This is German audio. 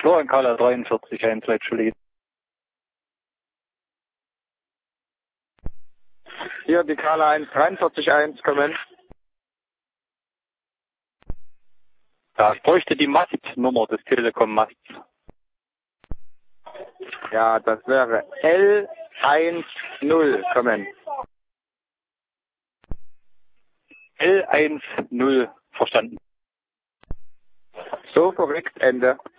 Florian Kala 43, Red Juliet. Hier die Kala 1, 43,1, kommen. Ja, ich bräuchte die Mastnummer des Telekom-Masts. Ja, das wäre L10, kommen. L10, verstanden. So korrekt, Ende.